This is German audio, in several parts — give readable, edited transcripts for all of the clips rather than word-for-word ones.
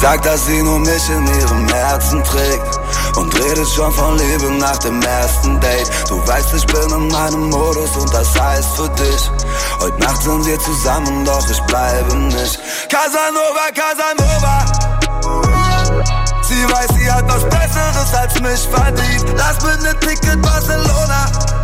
sagt, dass sie nur mich in ihrem Herzen trägt und redet schon von Liebe nach dem ersten Date. Du weißt, ich bin in meinem Modus und das heißt für dich, heute Nacht sind wir zusammen, doch ich bleibe nicht. Casanova, Casanova. Sie weiß, sie hat was Besseres als mich verdient. Lass mir ne Ticket Barcelona.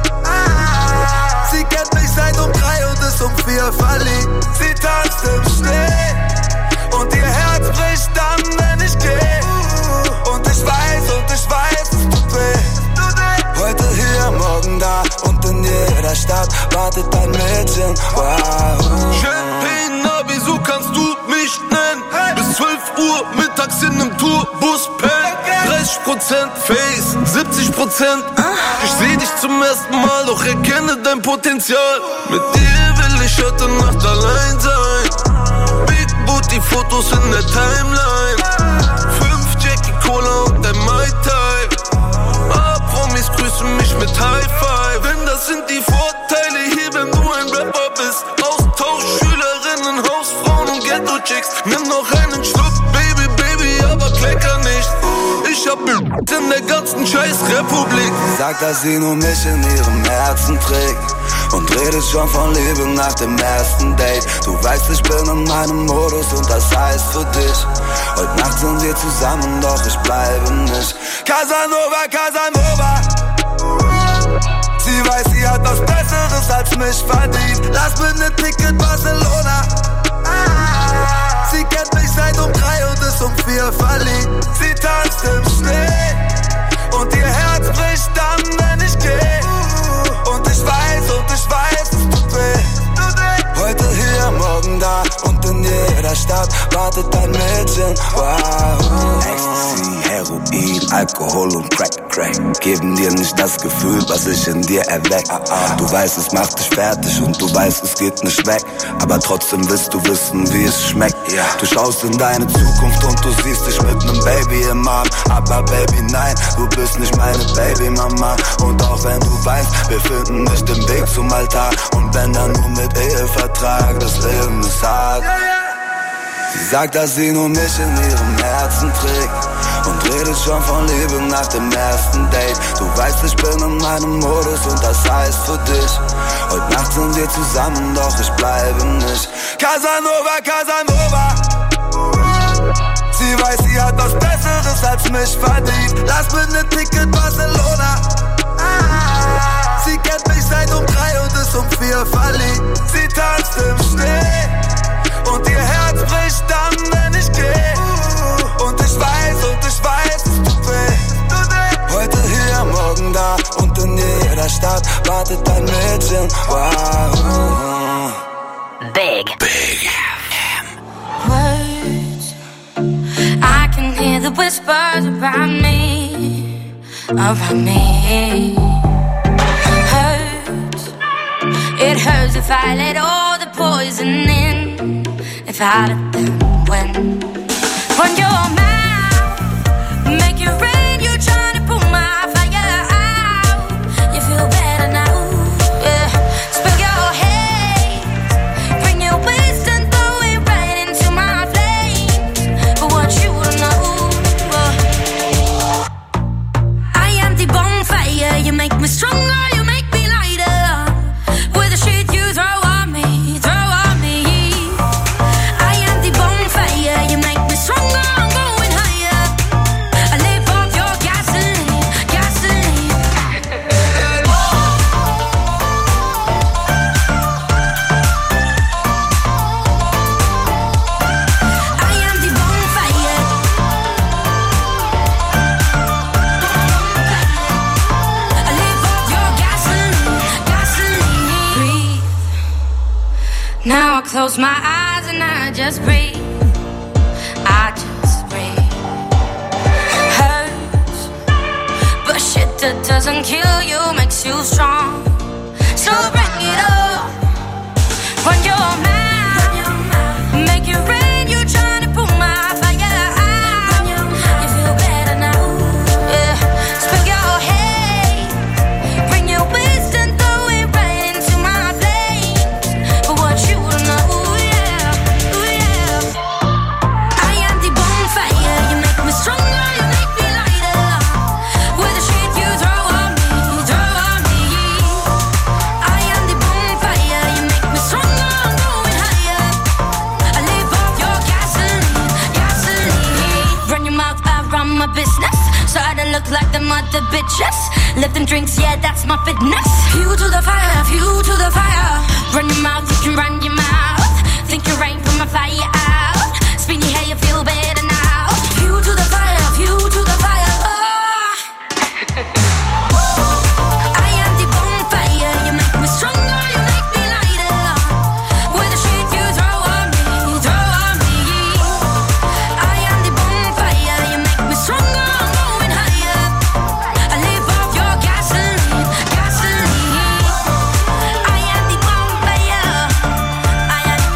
Sie kennt mich seit um 3 und ist um 4 verliebt. Sie tanzt im Schnee und ihr Herz bricht dann, wenn ich geh. Und ich weiß, es tut weh. Heute hier, morgen da und in jeder Stadt wartet ein Mädchen. Wow. Champagne, wieso kannst du mich nennen? Bis 12 Uhr mittags in nem Tourbus pennen. 30% Face, 70%. Ich seh dich zum ersten Mal, doch erkenne dein Potenzial. Mit dir will ich heute Nacht allein sein. Big Booty Fotos in der Timeline. 5 Jackie Cola und ein Mai Tai. Promis grüßen mich mit High Five. Denn das sind die Vorteile hier, wenn du ein Rapper bist. Austausch, Schülerinnen, Hausfrauen und Ghetto-Chicks. Nimm noch einen Schluck, Baby, Baby, aber klecker nicht. Ich hab in der ganzen Scheiß-Republik. Sie sagt, dass sie nur mich in ihrem Herzen trägt und redet schon von Liebe nach dem ersten Date. Du weißt, ich bin in meinem Modus und das heißt für dich, heute Nacht sind wir zusammen, doch ich bleibe nicht. Casanova, Casanova. Sie weiß, sie hat was Besseres als mich verdient. Lass mir ne Ticket Barcelona. Sie kennt mich seit um 3 und ist um 4 verliebt. Sie tanzt im Schnee und ihr Herz bricht dann, wenn ich geh. Und ich weiß, es tut weh. Heute hier, morgen da und in jeder Stadt wartet ein Mädchen. Wow. Ecstasy, Heroin, Alkohol und Crack geben dir nicht das Gefühl, was ich in dir erweck. Du weißt, es macht dich fertig und du weißt, es geht nicht weg. Aber trotzdem willst du wissen, wie es schmeckt. Du schaust in deine Zukunft und du siehst dich mit nem Baby im Arm. Aber Baby, nein, du bist nicht meine Babymama. Und auch wenn du weißt, wir finden nicht den Weg zum Altar. Und wenn dann nur mit Ehevertrag, das Leben ist hart. Sie sagt, dass sie nur mich in ihrem Herzen trägt und redet schon von Liebe nach dem ersten Date. Du weißt, ich bin in meinem Modus und das heißt für dich, heute Nacht sind wir zusammen, doch ich bleibe nicht. Casanova, Casanova. Sie weiß, sie hat was Besseres als mich verdient. Lass mir ne Ticket Barcelona. Sie kennt mich seit um 3 und ist um 4 verliebt. Sie tanzt im Schnee und ihr Herz bricht dann, wenn ich geh. Und ich weiß, es tut weh. Heute hier, morgen da und in jeder Stadt wartet ein Mädchen. Wow. Big FM. Words, I can hear the whispers around me, around me. Hurts, it hurts if I let all the poison in, if I let them win. Run your mouth, make it rain, you're trying to pull my fire out. You feel better now, yeah. Spill your hate, bring your waste and throw it right into my flames. But what you don't know, I am the bonfire, you make me stronger, you make me lighter. With the shit you throw on me, I am the bonfire, you make me stronger. Now I close my eyes and I just breathe. I just breathe. Hurts, but shit that doesn't kill you makes you strong. So bring it up. Run your mouth, make it rain. You're trying to pull my fire out. You feel better now, yeah. Spill your hate, bring your waste and throw it right into my flames. But what you don't know, yeah, oh yeah, I am the bonfire. chest. Lifting drinks, yeah, that's my fitness. Fuel to the fire, fuel to the fire. Run your mouth, you can run your mouth. Think your rain from a fire out. Spin your hair, you feel better now. Fuel to the fire, fuel to the fire. I am the bonfire, you make me stronger, you make me lighter. With the shit you throw on me, throw on me. I am the bonfire, you make me stronger, I'm going higher. I live off your gasoline, gasoline. I am the bonfire. I am the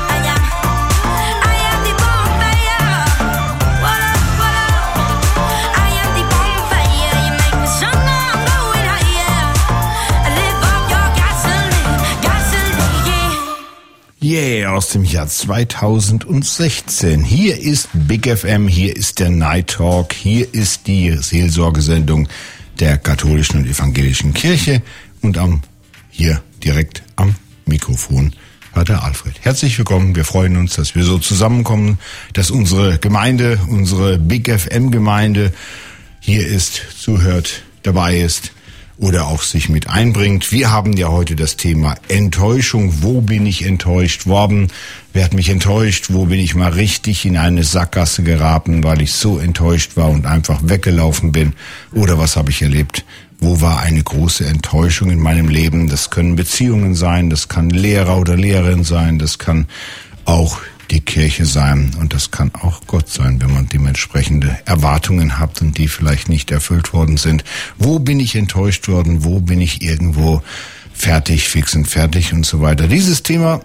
bonfire. What up, what up? I am the bonfire, you make me stronger, I'm going higher. I live off your gasoline, gasoline. Yeah, aus dem Jahr 2016. Hier ist Big FM, hier ist der Night Talk, hier ist die Seelsorgesendung der katholischen und evangelischen Kirche und hier direkt am Mikrofon Pater Alfred. Herzlich willkommen, wir freuen uns, dass wir so zusammenkommen, dass unsere Gemeinde, unsere Big FM Gemeinde hier ist, zuhört, dabei ist oder auch sich mit einbringt. Wir haben ja heute das Thema Enttäuschung. Wo bin ich enttäuscht worden? Wer hat mich enttäuscht? Wo bin ich mal richtig in eine Sackgasse geraten, weil ich so enttäuscht war und einfach weggelaufen bin? Oder was habe ich erlebt? Wo war eine große Enttäuschung in meinem Leben? Das können Beziehungen sein, das kann Lehrer oder Lehrerin sein, das kann auch die Kirche sein und das kann auch Gott sein, wenn man dementsprechende Erwartungen hat und die vielleicht nicht erfüllt worden sind. Wo bin ich enttäuscht worden? Wo bin ich irgendwo fertig, fix und fertig und so weiter? Dieses Thema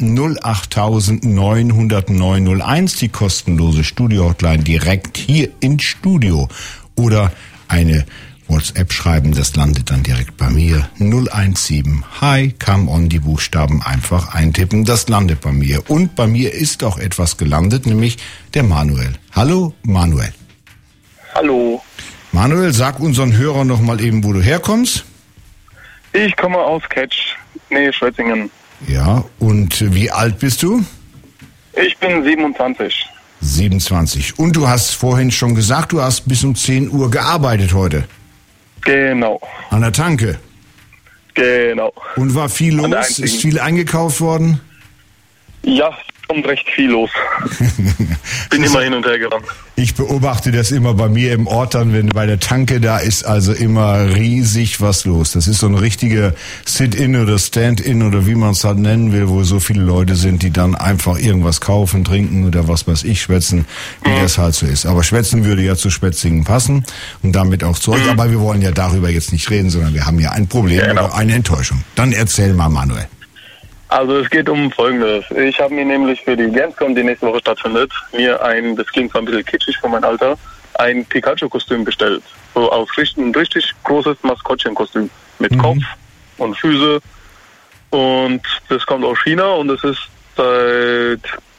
08900 die kostenlose Studio-Hotline direkt hier ins Studio oder eine WhatsApp schreiben, das landet dann direkt bei mir. 017 Hi, come on, die Buchstaben einfach eintippen, das landet bei mir. Und bei mir ist auch etwas gelandet, nämlich der Manuel. Hallo Manuel. Hallo. Manuel, sag unseren Hörern noch mal eben, wo du herkommst. Ich komme aus Ketsch, Nähe Schwetzingen. Ja, und wie alt bist du? Ich bin 27. 27. Und du hast vorhin schon gesagt, du hast bis um 10 Uhr gearbeitet heute. Genau. An der Tanke? Genau. Und war viel los? Ist viel eingekauft worden? Ja, kommt recht viel los. Bin immer hin und her gerannt. Ich beobachte das immer bei mir im Ort dann, wenn bei der Tanke da ist also immer riesig was los. Das ist so ein richtiger Sit-in oder Stand-in oder wie man es halt nennen will, wo so viele Leute sind, die dann einfach irgendwas kaufen, trinken oder was weiß ich, schwätzen, wie das halt so ist. Aber schwätzen würde ja zu Schwetzingen passen und damit auch zu euch. Aber wir wollen ja darüber jetzt nicht reden, sondern wir haben ja ein Problem oder eine Enttäuschung. Dann erzähl mal, Manuel. Also es geht um Folgendes. Ich habe mir nämlich für die Gamescom, die nächste Woche stattfindet, das klingt zwar ein bisschen kitschig für mein Alter, ein Pikachu-Kostüm bestellt. So aus ein richtig großes Maskottchenkostüm mit Kopf und Füße. Und das kommt aus China und es ist seit,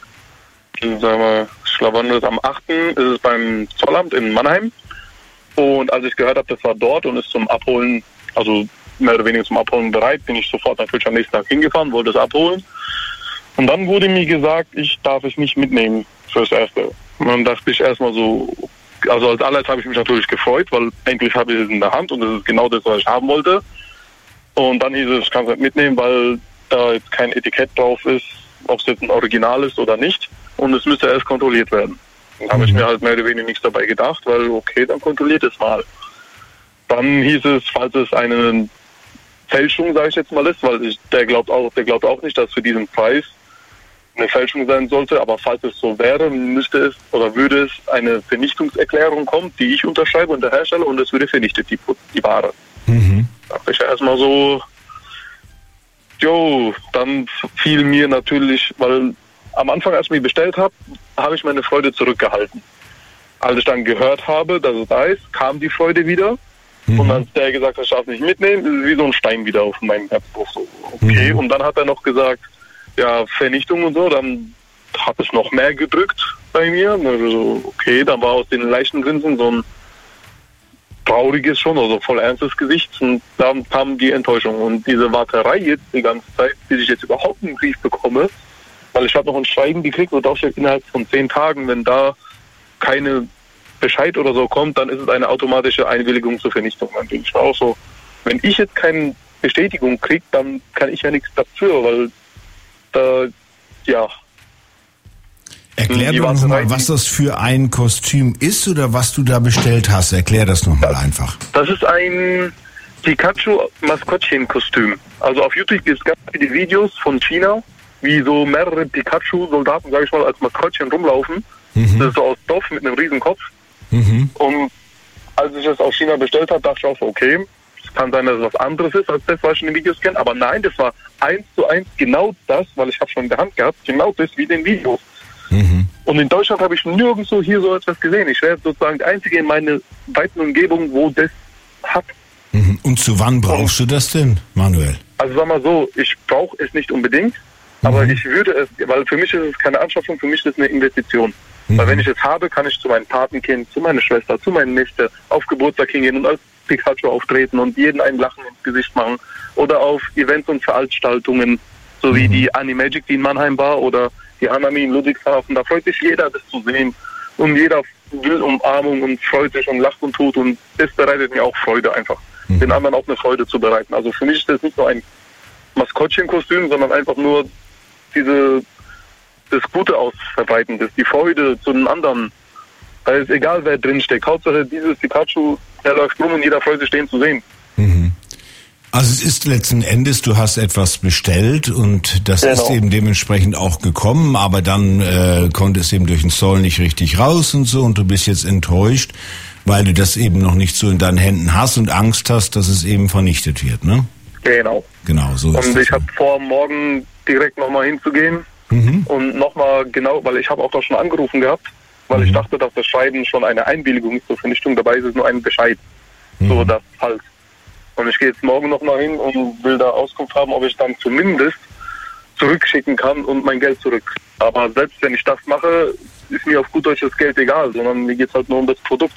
am 8. ist es beim Zollamt in Mannheim. Und als ich gehört habe, das war dort und ist zum Abholen, also mehr oder weniger zum Abholen bereit, bin ich sofort natürlich am nächsten Tag hingefahren, wollte es abholen. Und dann wurde mir gesagt, ich darf es nicht mitnehmen fürs Erste. Und dann dachte ich erstmal so, also als allerletztes habe ich mich natürlich gefreut, weil endlich habe ich es in der Hand und das ist genau das, was ich haben wollte. Und dann hieß es, ich kann es nicht mitnehmen, weil da jetzt kein Etikett drauf ist, ob es jetzt ein Original ist oder nicht. Und es müsste erst kontrolliert werden. Dann habe ich mir halt mehr oder weniger nichts dabei gedacht, weil okay, dann kontrolliert es mal. Dann hieß es, falls es eine Fälschung, sage ich jetzt mal, ist, weil der glaubt auch nicht, dass für diesen Preis eine Fälschung sein sollte, aber falls es so wäre, würde es eine Vernichtungserklärung kommen, die ich unterschreibe und der Hersteller und es würde vernichtet, die Ware. Da dachte ich ja erstmal so, dann fiel mir natürlich, weil am Anfang, als ich mich bestellt habe, habe ich meine Freude zurückgehalten. Als ich dann gehört habe, dass es da ist, kam die Freude wieder. Und als der gesagt hat, ich darf es nicht mitnehmen, ist es wie so ein Stein wieder auf meinem Herzbruch. So, okay. Und dann hat er noch gesagt, ja, Vernichtung und so, dann hat es noch mehr gedrückt bei mir. Also, okay, dann war aus den leichten Grinsen so ein trauriges schon, also voll ernstes Gesicht. Und dann kam die Enttäuschung. Und diese Warterei jetzt die ganze Zeit, bis ich jetzt überhaupt einen Brief bekomme, weil ich habe noch ein Schreiben gekriegt, wo drauf steht, innerhalb von 10 Tagen, wenn da keine Bescheid oder so kommt, dann ist es eine automatische Einwilligung zur Vernichtung. Dann bin ich auch so, wenn ich jetzt keine Bestätigung kriege, dann kann ich ja nichts dafür, weil da, ja. Erklär doch nochmal, was das für ein Kostüm ist oder was du da bestellt hast. Erklär das nochmal einfach. Das ist ein Pikachu-Maskottchen-Kostüm. Also auf YouTube gibt es die Videos von China, wie so mehrere Pikachu-Soldaten, sage ich mal, als Maskottchen rumlaufen. Das ist so aus Stoff mit einem riesen Kopf. Und als ich das aus China bestellt habe, dachte ich auch so, okay, es kann sein, dass es was anderes ist, als das, was ich in den Videos kenne. Aber nein, das war 1:1 genau das, weil ich habe schon in der Hand gehabt, genau das wie in den Videos. Und in Deutschland habe ich nirgendwo hier so etwas gesehen. Ich wäre sozusagen der Einzige in meiner weiten Umgebung, wo das hat. Und zu wann brauchst du das denn, Manuel? Also sag mal so, ich brauche es nicht unbedingt, aber ich würde es, weil für mich ist es keine Anschaffung, für mich ist es eine Investition. Weil wenn ich es habe, kann ich zu meinem Patenkind, zu meiner Schwester, zu meinen Nichte auf Geburtstag hingehen und als Pikachu auftreten und jeden ein Lachen ins Gesicht machen. Oder auf Events und Veranstaltungen, so wie die Animagic, die in Mannheim war, oder die Hanami in Ludwigshafen. Da freut sich jeder, das zu sehen. Und jeder will Umarmung und freut sich und lacht und tut. Und das bereitet mir auch Freude einfach. Den anderen auch eine Freude zu bereiten. Also für mich ist das nicht nur ein Maskottchenkostüm, sondern einfach nur das Gute ausverbreiten, die Freude zu den anderen. Weil es egal, wer drinsteckt. Hauptsache dieses Pikachu, der läuft rum und jeder freut sich, den zu sehen. Also es ist letzten Endes, du hast etwas bestellt und das ist eben dementsprechend auch gekommen, aber dann konnte es eben durch den Zoll nicht richtig raus und so und du bist jetzt enttäuscht, weil du das eben noch nicht so in deinen Händen hast und Angst hast, dass es eben vernichtet wird, ne? Genau. Genau, so ist Und das. ich habe vor, morgen direkt nochmal hinzugehen und nochmal genau, weil ich habe auch da schon angerufen gehabt, weil ich dachte, dass das Schreiben schon eine Einwilligung ist zur Vernichtung, dabei ist es nur ein Bescheid. So das halt. Und ich gehe jetzt morgen nochmal hin und will da Auskunft haben, ob ich dann zumindest zurückschicken kann und mein Geld zurück. Aber selbst wenn ich das mache, ist mir auf gut Deutsch das Geld egal, sondern mir geht es halt nur um das Produkt.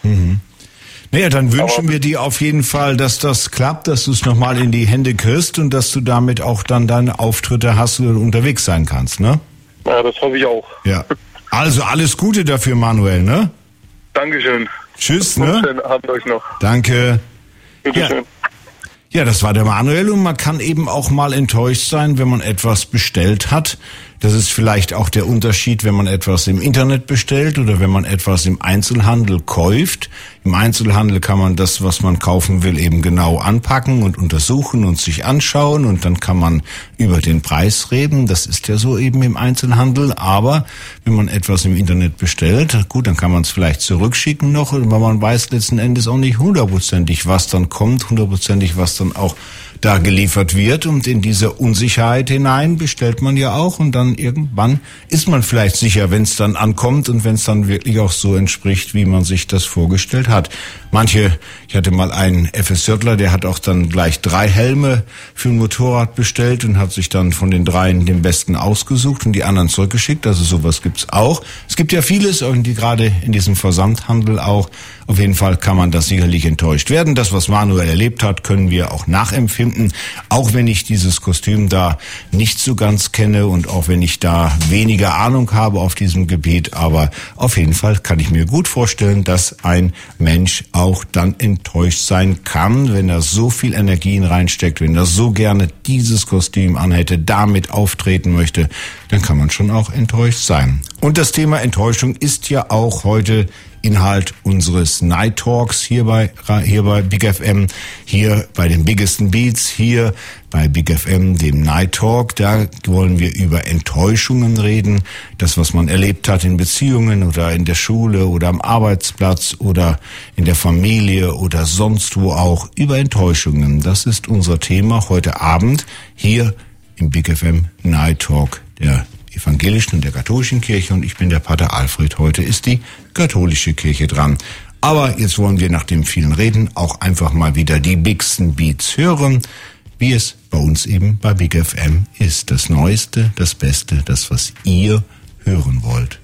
Naja, dann wünschen wir dir auf jeden Fall, dass das klappt, dass du es nochmal in die Hände kriegst und dass du damit auch dann deine Auftritte hast und unterwegs sein kannst, ne? Ja, das hoffe ich auch. Ja. Also alles Gute dafür, Manuel, ne? Dankeschön. Tschüss, Und ne? schönen Abend euch noch. Danke. Bitteschön. Ja, das war der Manuel und man kann eben auch mal enttäuscht sein, wenn man etwas bestellt hat. Das ist vielleicht auch der Unterschied, wenn man etwas im Internet bestellt oder wenn man etwas im Einzelhandel kauft. Im Einzelhandel kann man das, was man kaufen will, eben genau anpacken und untersuchen und sich anschauen und dann kann man über den Preis reden. Das ist ja so eben im Einzelhandel. Aber wenn man etwas im Internet bestellt, gut, dann kann man es vielleicht zurückschicken noch, aber man weiß letzten Endes auch nicht hundertprozentig, was dann kommt, hundertprozentig, was dann auch da geliefert wird, und in diese Unsicherheit hinein bestellt man ja auch und dann irgendwann ist man vielleicht sicher, wenn es dann ankommt und wenn es dann wirklich auch so entspricht, wie man sich das vorgestellt hat. Ich hatte mal einen FSJler, der hat auch dann gleich 3 Helme für ein Motorrad bestellt und hat sich dann von den 3 den besten ausgesucht und die anderen zurückgeschickt. Also sowas gibt's auch. Es gibt ja vieles, irgendwie gerade in diesem Versandhandel auch. Auf jeden Fall kann man das sicherlich enttäuscht werden. Das, was Manuel erlebt hat, können wir auch nachempfinden. Auch wenn ich dieses Kostüm da nicht so ganz kenne und auch wenn ich da weniger Ahnung habe auf diesem Gebiet. Aber auf jeden Fall kann ich mir gut vorstellen, dass ein Mensch auch dann enttäuscht sein kann, wenn er so viel Energien reinsteckt, wenn er so gerne dieses Kostüm anhätte, damit auftreten möchte, dann kann man schon auch enttäuscht sein. Und das Thema Enttäuschung ist ja auch heute Inhalt unseres Night Talks hier bei Big FM, hier bei den Biggesten Beats, hier bei Big FM, dem Night Talk. Da wollen wir über Enttäuschungen reden, das, was man erlebt hat in Beziehungen oder in der Schule oder am Arbeitsplatz oder in der Familie oder sonst wo auch, über Enttäuschungen. Das ist unser Thema heute Abend hier im Big FM Night Talk der evangelischen und der katholischen Kirche, und ich bin der Pater Alfred. Heute ist die katholische Kirche dran. Aber jetzt wollen wir nach dem vielen Reden auch einfach mal wieder die Bigsten Beats hören, wie es bei uns eben bei Big FM ist. Das Neueste, das Beste, das, was ihr hören wollt.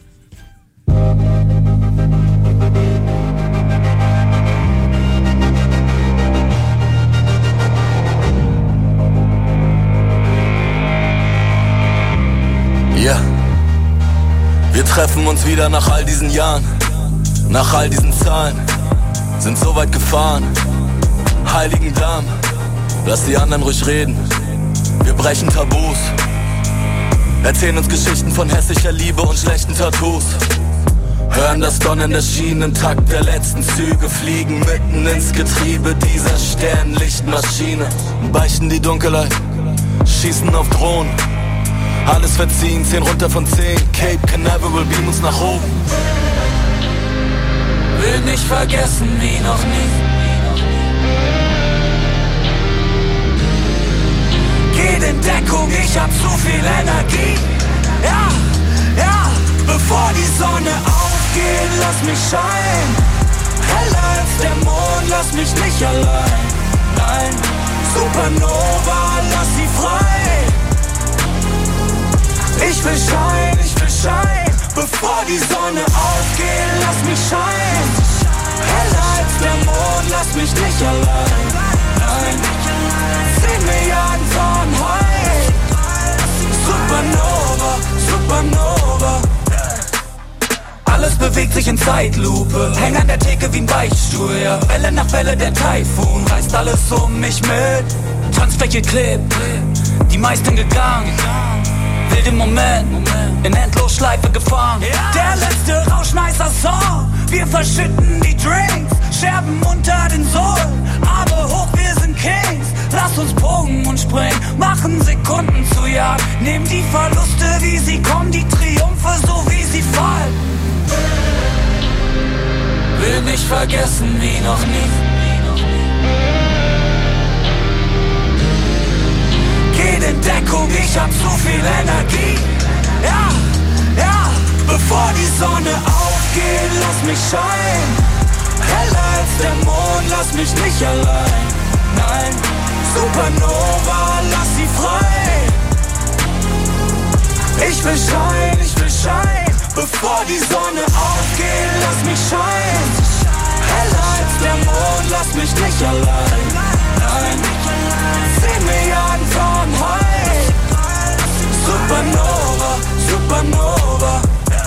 Ja, wir treffen uns wieder nach all diesen Jahren. Nach all diesen Zahlen sind so weit gefahren. Heiligen Damm, lass die anderen ruhig reden. Wir brechen Tabus, erzählen uns Geschichten von hässlicher Liebe und schlechten Tattoos. Hören das Donnern der Schienen, Takt der letzten Züge, fliegen mitten ins Getriebe dieser Sternlichtmaschine. Beichten die Dunkelheit, schießen auf Drohnen. Alles verziehen, 10 runter von 10. Cape Canaveral beam uns nach oben. Will nicht vergessen, wie noch nie. Geht in Deckung, ich hab zu viel Energie. Ja, ja, bevor die Sonne aufgeht, lass mich scheinen. Heller als der Mond, lass mich nicht allein. Nein, Supernova, lass sie frei. Ich will scheinen, bevor die Sonne aufgeht, lass mich scheinen. Heller als der Mond, lass mich nicht allein. Nein, 10 Milliarden Fahrenheit. Supernova, Supernova. Alles bewegt sich in Zeitlupe, häng an der Theke wie ein Beichtstuhl, ja. Welle nach Welle der Taifun, reißt alles um mich mit. Tanzfläche klebt, die meisten gegangen. Wild im Moment, in Endlosschleife gefahren. Der letzte Rauschmeißer-Song, wir verschütten die Drinks, Scherben unter den Sohlen, aber hoch, wir sind Kings. Lass uns pogen und springen, machen Sekunden zu Jagd. Nehmen die Verluste, wie sie kommen, die Triumphe, so wie sie fallen. Will nicht vergessen, wie noch nie. Geht in Deckung, ich hab zu viel Energie. Ja, ja, bevor die Sonne aufgeht, lass mich scheinen. Heller als der Mond, lass mich nicht allein. Nein, Supernova, lass sie frei. Ich will scheinen, bevor die Sonne aufgeht, lass mich scheinen. Heller als der Mond, lass mich nicht allein. Nein, 10 Milliarden Fahrenheit. Supernova, Supernova.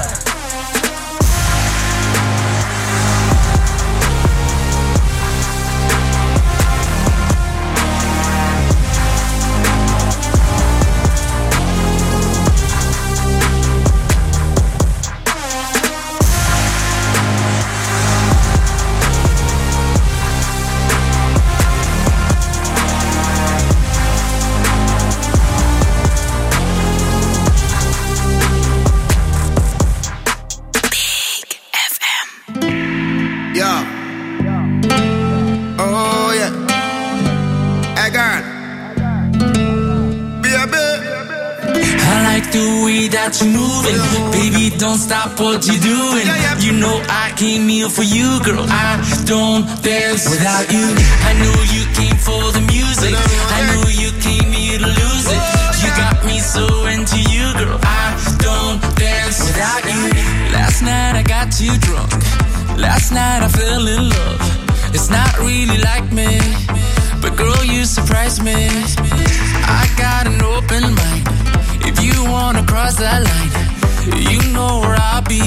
That you're moving, baby, don't stop what you're doing. You know I came here for you, girl. I don't dance without you. I know you came for the music. I know you came here to lose it. You got me so into you, girl. I don't dance without you. Last night I got too drunk. Last night I fell in love. It's not really like me, but girl, you surprised me. I got an open mind. If you wanna cross that line, you know where I'll be.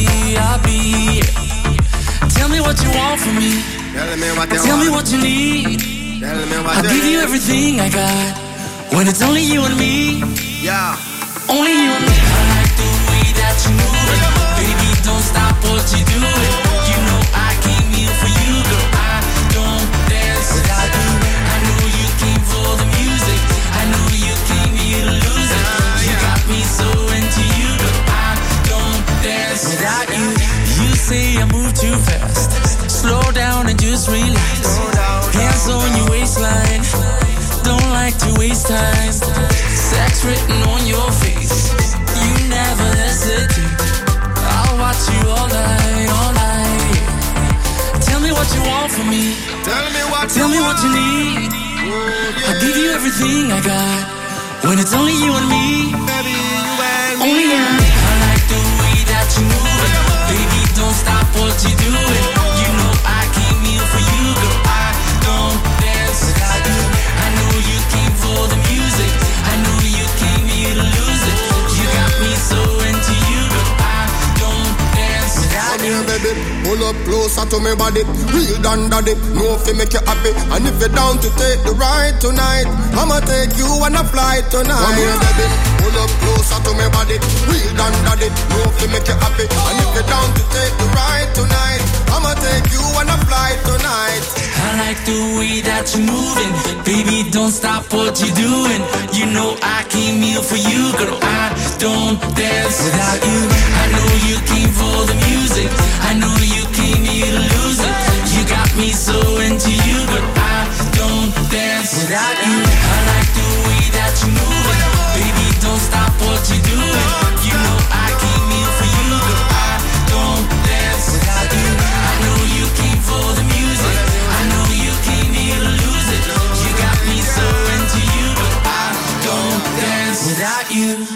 Tell me what you want from me. Tell me what you need. I'll give you everything I got. When it's only you and me. Yeah. Only you and me. I like the way that you move it. Baby, don't stop what you're doing. You know I came here for you, girl. I don't dance without you. I know you came for the music. I know you came here to lose it. You got me so into you, girl. I don't dance without you. You say I move too fast. Slow down and just relax. Hands on your waistline. Don't like to waste time. Sex written on your face. You never hesitate. I'll watch you all night, all night. Tell me what you want from me. Tell me what you need. I'll give you everything I got. When it's only you and me. Only you and me. I like the way that you move it. Baby, don't stop what you're doing. You know I came here for you, girl. I don't dance without you. I know you came for the music. I know you came here to lose it. You got me so into you, girl. I don't dance without you. Baby, pull up close closer to me body, real than daddy. No fi make you happy, and if you're down to take the ride tonight, I'ma take you on a flight tonight. Come here, baby, pull up closer to me body, real than daddy. No fi make you happy, and if you're down to take the ride tonight, I'ma take you on a flight tonight. I like the way that you're moving, baby. Don't stop what you're doing. You know I came here for you, girl. I don't dance without you. I know you came for the music. I know you came here to lose it. You got me so into you, but I don't dance without you. I like the way that you're moving, baby. Don't stop what you're doing. You know I came here for you, but I don't dance without you. I know you came for the music. I know you came here to lose it. You got me so into you, but I don't dance without you.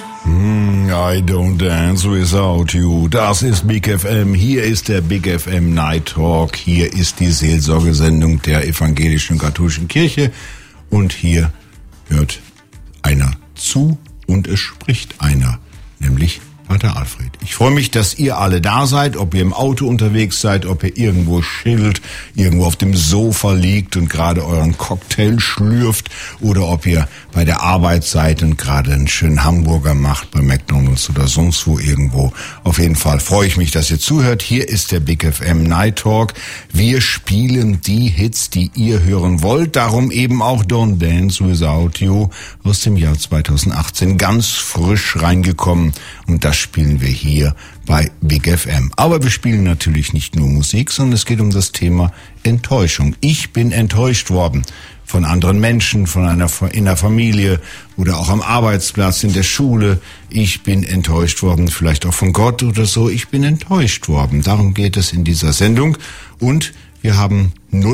I don't dance without you. Das ist Big FM. Hier ist der Big FM Night Talk. Hier ist die Seelsorgesendung der evangelischen katholischen Kirche. Und hier hört einer zu und es spricht einer, nämlich Pater Alfred. Ich freue mich, dass ihr alle da seid, ob ihr im Auto unterwegs seid, ob ihr irgendwo chillt, irgendwo auf dem Sofa liegt und gerade euren Cocktail schlürft oder ob ihr bei der Arbeit seid und gerade einen schönen Hamburger macht bei McDonald's oder sonst wo irgendwo. Auf jeden Fall freue ich mich, dass ihr zuhört. Hier ist der Big FM Night Talk. Wir spielen die Hits, die ihr hören wollt. Darum eben auch Don't Dance Without You aus dem Jahr 2018. Ganz frisch reingekommen und das spielen wir hier bei Big FM. Aber wir spielen natürlich nicht nur Musik, sondern es geht um das Thema Enttäuschung. Ich bin enttäuscht worden von anderen Menschen, in der Familie oder auch am Arbeitsplatz, in der Schule. Ich bin enttäuscht worden, vielleicht auch von Gott oder so. Ich bin enttäuscht worden. Darum geht es in dieser Sendung. Und wir haben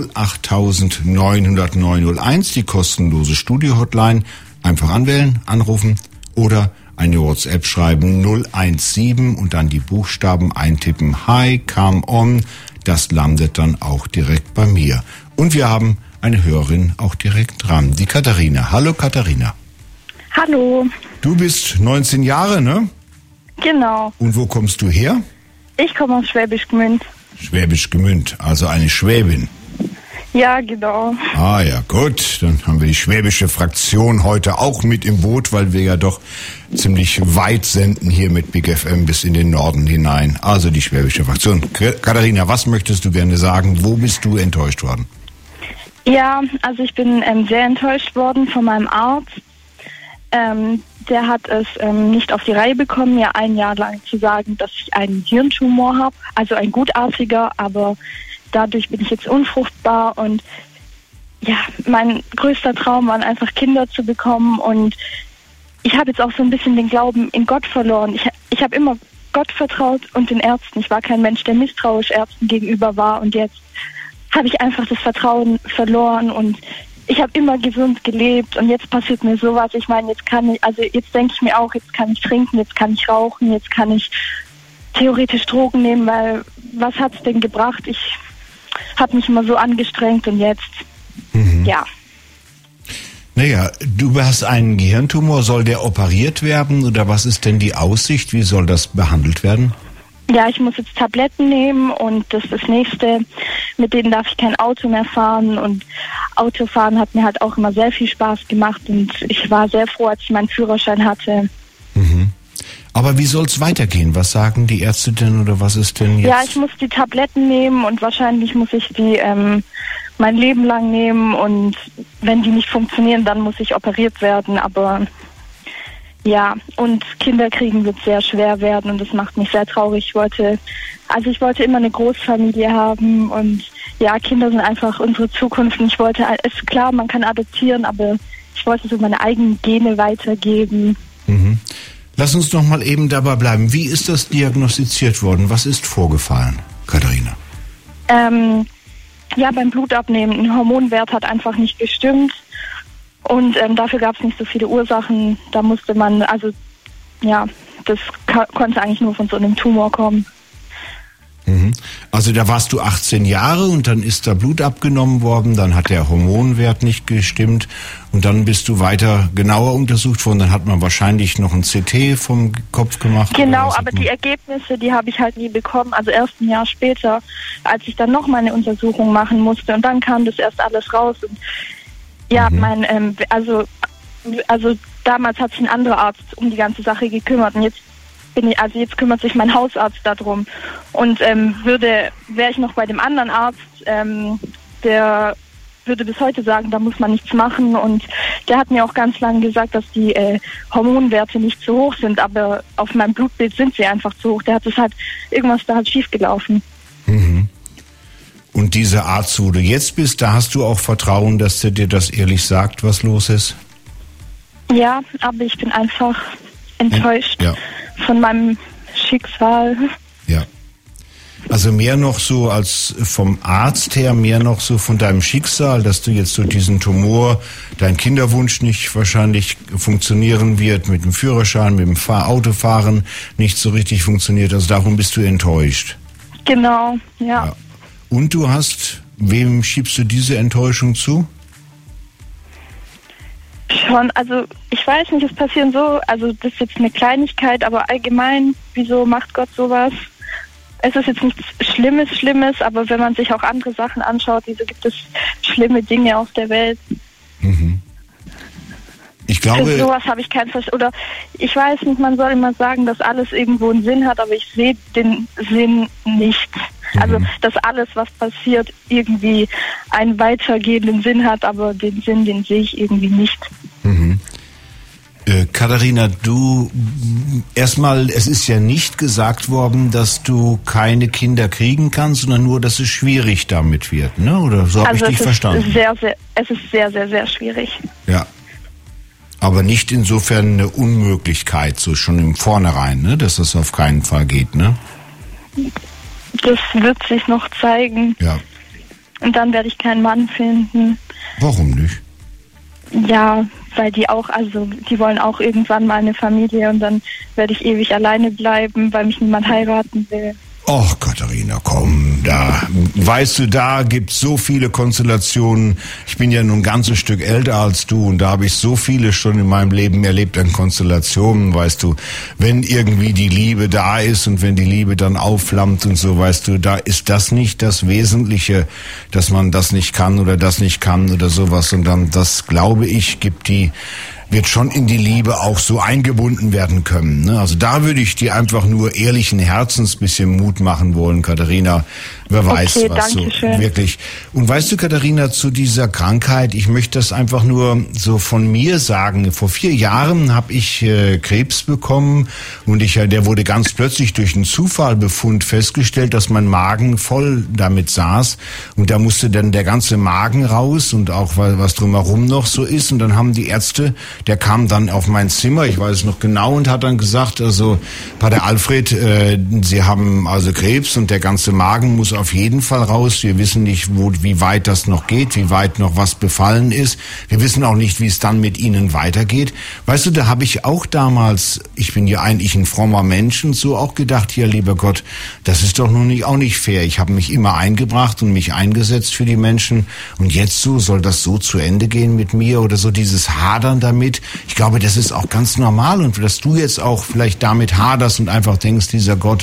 08900 901, die kostenlose Studio-Hotline. Einfach anwählen, anrufen oder eine WhatsApp schreiben 017 und dann die Buchstaben eintippen. Hi, come on. Das landet dann auch direkt bei mir. Und wir haben eine Hörerin auch direkt dran, die Katharina. Hallo Katharina. Hallo. Du bist 19 Jahre, ne? Genau. Und wo kommst du her? Ich komme aus Schwäbisch Gmünd. Schwäbisch Gmünd, also eine Schwäbin. Ja, genau. Ah ja, gut. Dann haben wir die schwäbische Fraktion heute auch mit im Boot, weil wir ja doch ziemlich weit senden hier mit Big FM bis in den Norden hinein. Also die schwäbische Fraktion. Katharina, was möchtest du gerne sagen? Wo bist du enttäuscht worden? Ja, also ich bin sehr enttäuscht worden von meinem Arzt. Der hat es nicht auf die Reihe bekommen, mir ein Jahr lang zu sagen, dass ich einen Hirntumor habe. Also ein gutartiger, aber dadurch bin ich jetzt unfruchtbar und ja, mein größter Traum war einfach Kinder zu bekommen und ich habe jetzt auch so ein bisschen den Glauben in Gott verloren. Ich habe immer Gott vertraut und den Ärzten. Ich war kein Mensch, der misstrauisch Ärzten gegenüber war und jetzt habe ich einfach das Vertrauen verloren und ich habe immer gesund gelebt und jetzt passiert mir sowas. Ich meine, jetzt denke ich mir auch, jetzt kann ich trinken, jetzt kann ich rauchen, jetzt kann ich theoretisch Drogen nehmen, weil was hat's denn gebracht? Ich habe mich immer so angestrengt und jetzt, ja. Naja, du hast einen Gehirntumor, soll der operiert werden oder was ist denn die Aussicht? Wie soll das behandelt werden? Ja, ich muss jetzt Tabletten nehmen und das ist das Nächste. Mit denen darf ich kein Auto mehr fahren und Autofahren hat mir halt auch immer sehr viel Spaß gemacht und ich war sehr froh, als ich meinen Führerschein hatte. Mhm. Aber wie soll es weitergehen? Was sagen die Ärzte denn oder was ist denn jetzt? Ja, ich muss die Tabletten nehmen und wahrscheinlich muss ich die mein Leben lang nehmen und wenn die nicht funktionieren, dann muss ich operiert werden, aber ja, und Kinder kriegen wird sehr schwer werden und das macht mich sehr traurig. Ich wollte immer eine Großfamilie haben und ja, Kinder sind einfach unsere Zukunft und ist klar, man kann adoptieren, aber ich wollte so meine eigenen Gene weitergeben. Mhm. Lass uns noch mal eben dabei bleiben. Wie ist das diagnostiziert worden? Was ist vorgefallen, Katharina? Ja, beim Blutabnehmen. Ein Hormonwert hat einfach nicht gestimmt. Und dafür gab es nicht so viele Ursachen. Da musste man, das konnte eigentlich nur von so einem Tumor kommen. Also da warst du 18 Jahre und dann ist da Blut abgenommen worden, dann hat der Hormonwert nicht gestimmt und dann bist du weiter genauer untersucht worden. Dann hat man wahrscheinlich noch ein CT vom Kopf gemacht. Genau, aber die Ergebnisse, die habe ich halt nie bekommen. Also erst ein Jahr später, als ich dann noch meine Untersuchung machen musste und dann kam das erst alles raus. Und ja, also damals hat sich ein anderer Arzt um die ganze Sache gekümmert und jetzt kümmert sich mein Hausarzt darum. Und wäre ich noch bei dem anderen Arzt, der würde bis heute sagen, da muss man nichts machen. Und der hat mir auch ganz lange gesagt, dass die Hormonwerte nicht zu hoch sind, aber auf meinem Blutbild sind sie einfach zu hoch. Irgendwas da hat schief gelaufen. Und dieser Arzt, wo du jetzt bist, da hast du auch Vertrauen, dass der dir das ehrlich sagt, was los ist? Ja, aber ich bin einfach enttäuscht von meinem Schicksal. Ja. Also mehr noch so als vom Arzt her, mehr noch so von deinem Schicksal, dass du jetzt so diesen Tumor, dein Kinderwunsch nicht wahrscheinlich funktionieren wird, mit dem Führerschein, mit dem Autofahren nicht so richtig funktioniert. Also darum bist du enttäuscht. Genau, ja. Und wem schiebst du diese Enttäuschung zu? Schon, also ich weiß nicht, es passieren also das ist jetzt eine Kleinigkeit, aber allgemein, wieso macht Gott sowas? Es ist jetzt nichts Schlimmes, aber wenn man sich auch andere Sachen anschaut, wieso gibt es schlimme Dinge auf der Welt? Ich glaube... Für sowas habe ich kein Verständnis. Oder ich weiß nicht, man soll immer sagen, dass alles irgendwo einen Sinn hat, aber ich sehe den Sinn nicht. Also, dass alles, was passiert, irgendwie einen weitergehenden Sinn hat, aber den Sinn, den sehe ich irgendwie nicht. Katharina, es ist ja nicht gesagt worden, dass du keine Kinder kriegen kannst, sondern nur, dass es schwierig damit wird, ne? Oder so habe ich dich verstanden? Es ist sehr, sehr, sehr schwierig. Ja. Aber nicht insofern eine Unmöglichkeit, so schon im Vornherein, ne? Dass das auf keinen Fall geht, ne? Das wird sich noch zeigen. Ja. Und dann werde ich keinen Mann finden. Warum nicht? Ja, weil die wollen auch irgendwann mal eine Familie und dann werde ich ewig alleine bleiben, weil mich niemand heiraten will. Och, Katharina, komm, da gibt's so viele Konstellationen. Ich bin ja nun ein ganzes Stück älter als du und da habe ich so viele schon in meinem Leben erlebt an Konstellationen, weißt du. Wenn irgendwie die Liebe da ist und wenn die Liebe dann aufflammt und so, weißt du, da ist das nicht das Wesentliche, dass man das nicht kann oder sowas, sondern das, glaube ich, wird schon in die Liebe auch so eingebunden werden können. Ne? Also da würde ich dir einfach nur ehrlichen Herzens bisschen Mut machen wollen, Katharina. Wer weiß, was so wirklich. Und weißt du, Katharina, zu dieser Krankheit, ich möchte das einfach nur so von mir sagen. Vor 4 Jahren habe ich Krebs bekommen und der wurde ganz plötzlich durch einen Zufallbefund festgestellt, dass mein Magen voll damit saß und da musste dann der ganze Magen raus und auch was drumherum noch so ist und dann haben die Ärzte, der kam dann auf mein Zimmer, ich weiß es noch genau, und hat dann gesagt, also Pater Alfred, Sie haben also Krebs und der ganze Magen muss auf jeden Fall raus. Wir wissen nicht, wie weit das noch geht, wie weit noch was befallen ist. Wir wissen auch nicht, wie es dann mit Ihnen weitergeht. Weißt du, da habe ich auch damals, ich bin ja eigentlich ein frommer Mensch und so auch gedacht, ja, lieber Gott, das ist doch nun auch nicht fair. Ich habe mich immer eingebracht und mich eingesetzt für die Menschen und jetzt soll das so zu Ende gehen mit mir oder so dieses Hadern damit. Ich glaube, das ist auch ganz normal und dass du jetzt auch vielleicht damit haderst und einfach denkst, dieser Gott.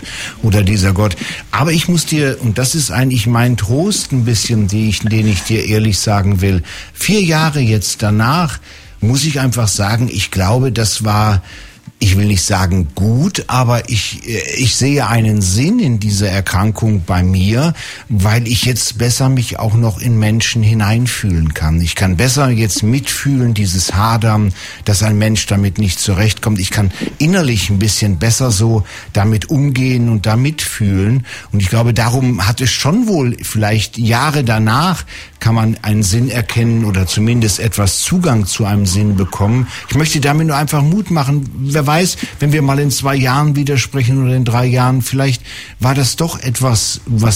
Aber ich muss dir, und das ist eigentlich mein Trost ein bisschen, den ich dir ehrlich sagen will, 4 Jahre jetzt danach muss ich einfach sagen, ich glaube, das war, ich will nicht sagen gut, aber ich sehe einen Sinn in dieser Erkrankung bei mir, weil ich jetzt besser mich auch noch in Menschen hineinfühlen kann. Ich kann besser jetzt mitfühlen, dieses Hadern, dass ein Mensch damit nicht zurechtkommt. Ich kann innerlich ein bisschen besser so damit umgehen und da mitfühlen. Und ich glaube, darum hat es schon wohl vielleicht Jahre danach kann man einen Sinn erkennen oder zumindest etwas Zugang zu einem Sinn bekommen. Ich möchte damit nur einfach Mut machen. Wer weiß, wenn wir mal in 2 Jahren widersprechen oder in 3 Jahren, vielleicht war das doch etwas, was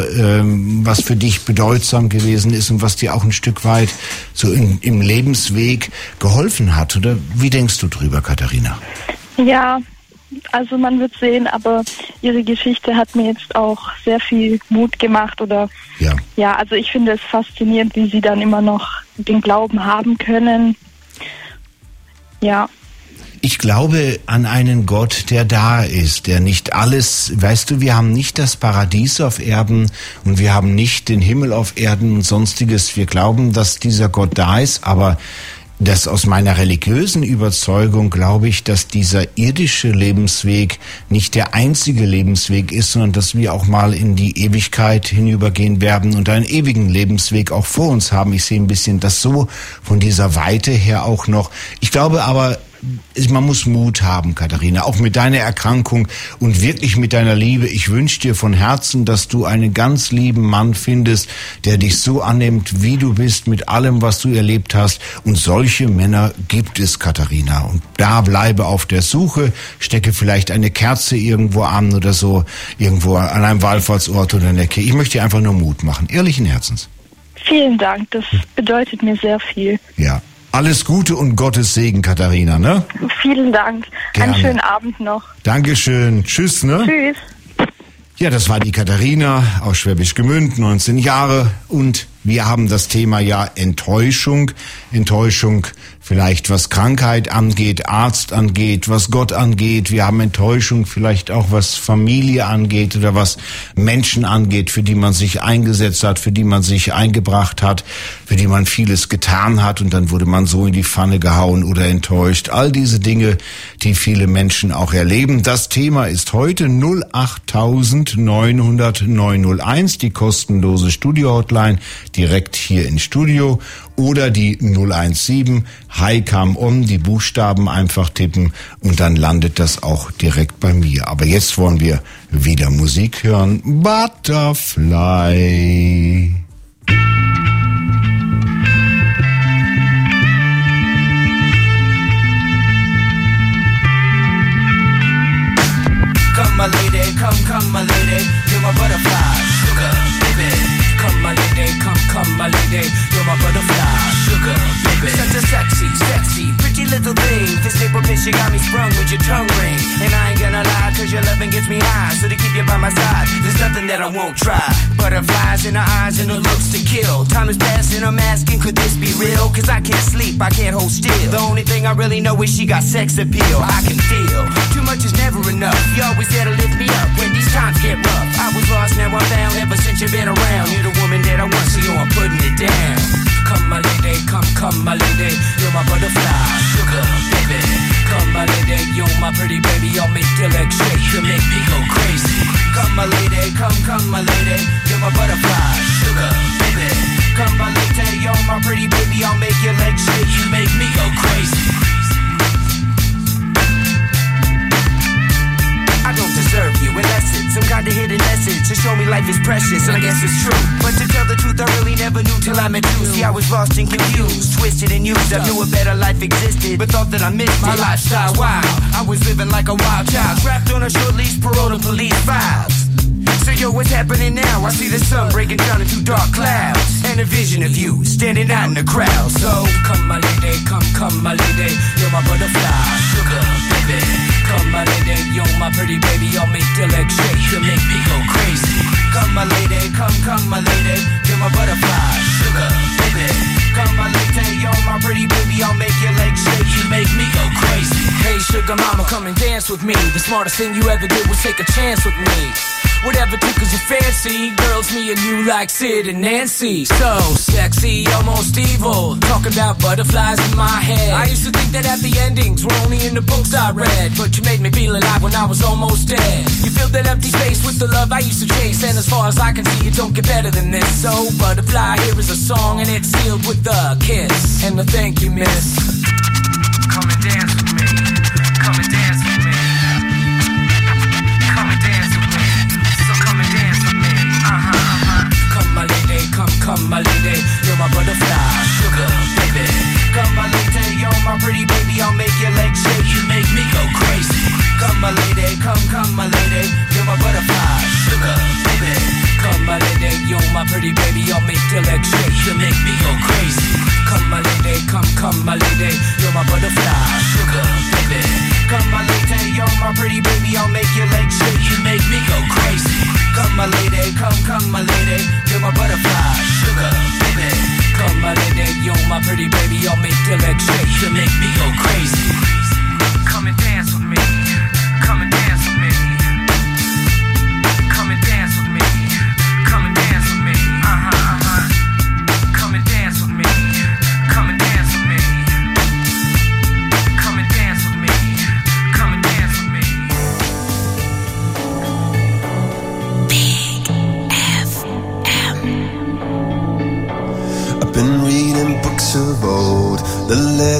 für dich bedeutsam gewesen ist und was dir auch ein Stück weit so im Lebensweg geholfen hat. Oder wie denkst du drüber, Katharina? Ja, also man wird sehen, aber ihre Geschichte hat mir jetzt auch sehr viel Mut gemacht ja, also ich finde es faszinierend, wie sie dann immer noch den Glauben haben können. Ja. Ich glaube an einen Gott, der da ist, der nicht alles, weißt du, wir haben nicht das Paradies auf Erden und wir haben nicht den Himmel auf Erden und sonstiges. Wir glauben, dass dieser Gott da ist, aber das aus meiner religiösen Überzeugung glaube ich, dass dieser irdische Lebensweg nicht der einzige Lebensweg ist, sondern dass wir auch mal in die Ewigkeit hinübergehen werden und einen ewigen Lebensweg auch vor uns haben. Ich sehe ein bisschen das so von dieser Weite her auch noch. Ich glaube aber, man muss Mut haben, Katharina, auch mit deiner Erkrankung und wirklich mit deiner Liebe. Ich wünsche dir von Herzen, dass du einen ganz lieben Mann findest, der dich so annimmt, wie du bist, mit allem, was du erlebt hast. Und solche Männer gibt es, Katharina. Und da bleibe auf der Suche, stecke vielleicht eine Kerze irgendwo an oder so, irgendwo an einem Wallfahrtsort oder in der Kirche. Ich möchte dir einfach nur Mut machen, ehrlichen Herzens. Vielen Dank, das bedeutet mir sehr viel. Ja. Alles Gute und Gottes Segen, Katharina, ne? Vielen Dank. Gerne. Einen schönen Abend noch. Dankeschön. Tschüss, ne? Tschüss. Ja, das war die Katharina aus Schwäbisch Gmünd, 19 Jahre. Und wir haben das Thema ja Enttäuschung. Enttäuschung vielleicht was Krankheit angeht, Arzt angeht, was Gott angeht. Wir haben Enttäuschung vielleicht auch was Familie angeht oder was Menschen angeht, für die man sich eingesetzt hat, für die man sich eingebracht hat, für die man vieles getan hat und dann wurde man so in die Pfanne gehauen oder enttäuscht. All diese Dinge, die viele Menschen auch erleben. Das Thema ist heute 08900 901, die kostenlose Studio-Hotline, direkt hier ins Studio, oder die 017 Hi Come On, die Buchstaben einfach tippen und dann landet das auch direkt bei mir. Aber jetzt wollen wir wieder Musik hören. Butterfly. Come my lady, come my lady, you're my butterfly, sugar, baby. Come my lady, come my lady, you're my butterfly, sugar, baby. Such a sexy, pretty little thing. This paper bitch, you got me sprung with your tongue ring. And I ain't gonna lie, cause your loving gets me high. So to keep you by my side, there's nothing that I won't try. Butterflies in her eyes and her looks to kill. Time is passing, I'm asking, could this be real? Cause I can't sleep, I can't hold still. The only thing I really know is she got sex appeal. I can feel, too much is never enough. You always there to lift me up when these times get rough. I was lost, now I'm found, ever since you've been around. You're the woman that I want, so yo, I'm putting it down. Come my lady, come my lady, you're my butterfly, sugar, baby. Come my lady, you're my pretty baby, I'll make your legs shake, you make me go crazy. Come my lady, come my lady, you're my butterfly, sugar, baby. Come my lady, you're my pretty baby, I'll make your legs shake, you make me go crazy. I don't deserve you unless it's some kind of hidden message to show me life is precious, and I guess it's true. But to tell the truth, I really never knew till I met you. See, I was lost and confused, twisted and used. I knew a better life existed, but thought that I missed my lifestyle. Wow, I was living like a wild child, trapped on a short leash, parole to police files. So yo, what's happening now? I see the sun breaking down into dark clouds, and a vision of you standing out in the crowd. So come my lady, come my lady, you're my butterfly, sugar, baby. Come my lady, you're my pretty baby, I'll make your legs shake, you make me go crazy. Come my lady, come my lady, you're my butterfly, sugar, baby. Come my lady, you're my pretty baby, I'll make your legs shake, you make me go crazy. Hey sugar mama, come and dance with me. The smartest thing you ever did was take a chance with me. Whatever tickles your fancy, girls, me and you like Sid and Nancy. So sexy, almost evil, talking about butterflies in my head. I used to think that happy endings were only in the books I read, but you made me feel alive when I was almost dead. You filled that empty space with the love I used to chase, and as far as I can see, it don't get better than this. So Butterfly, here is a song, and it's sealed with a kiss and a thank you, miss. Come and dance with me, come and dance with me. Come and dance with me, so come and dance with me. Come my lady, come my lady, you're my butterfly, sugar, baby. Come my lady, you're my pretty baby, I'll make your legs shake, you make me go crazy. Come my lady, come my lady, you're my butterfly, sugar, baby. Come my lady, you're my pretty baby, I'll make your legs shake, you make me go crazy. Come my lady, come my lady,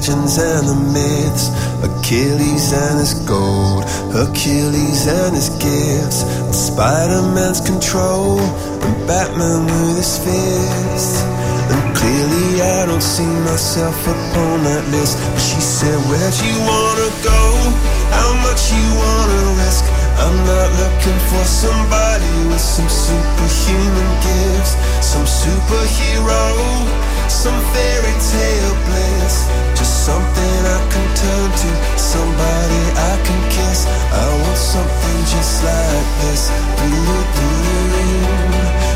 legends and the myths, Achilles and his gold, Hercules and his gifts, and Spider-Man's control, and Batman with his fists. And clearly I don't see myself upon that list. But she said, where'd you wanna go? How much you wanna risk? I'm not looking for somebody with some superhuman gifts, some superhero, some fairy tale bliss. Just something I can turn to, somebody I can kiss. I want something just like this.